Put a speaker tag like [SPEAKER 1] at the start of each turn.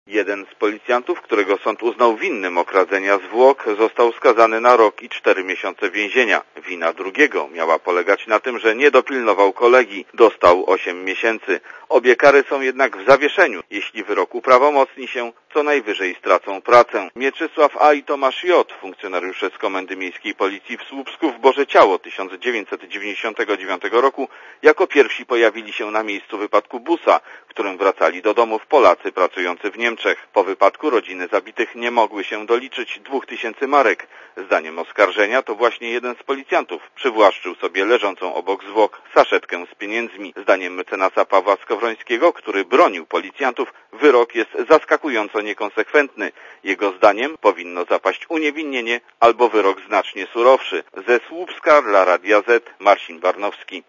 [SPEAKER 1] Jeden z policjantów, którego sąd uznał winnym okradzenia zwłok, został skazany na rok i 4 miesiące więzienia. Wina drugiego miała polegać na tym, że nie dopilnował kolegi. Dostał 8 miesięcy. Obie kary są jednak w zawieszeniu. Jeśli wyrok uprawomocni się, co najwyżej stracą pracę. Mieczysław A. i Tomasz J., funkcjonariusze z Komendy Miejskiej Policji w Słupsku w Boże Ciało 1999 roku, jako pierwsi pojawili się na miejscu wypadku busa, którym wracali do domów Polacy pracujący w Niemczech. Po wypadku rodziny zabitych nie mogły się doliczyć 2000 marek. Zdaniem oskarżenia to właśnie jeden z policjantów przywłaszczył sobie leżącą obok zwłok saszetkę z pieniędzmi. Zdaniem mecenasa Pawła Skowrońskiego, który bronił policjantów, wyrok jest zaskakująco niekonsekwentny. Jego zdaniem powinno zapaść uniewinnienie albo wyrok znacznie surowszy. Ze Słupska dla Radia Z Marcin Barnowski.